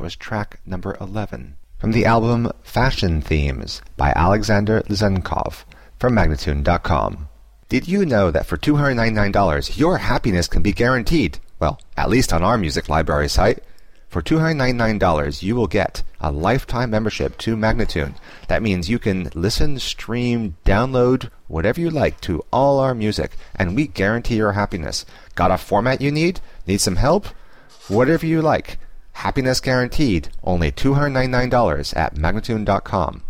was track number 11. From the album Fashion Themes by Alexander Lizenkov from Magnatune.com. Did you know that for $299 your happiness can be guaranteed? Well, at least on our music library site. For $299 you will get a lifetime membership to Magnatune. That means you can listen, stream, download, whatever you like to all our music, and we guarantee your happiness. Got a format you need? Need some help? Whatever you like. Happiness guaranteed. Only $299 at Magnatune.com.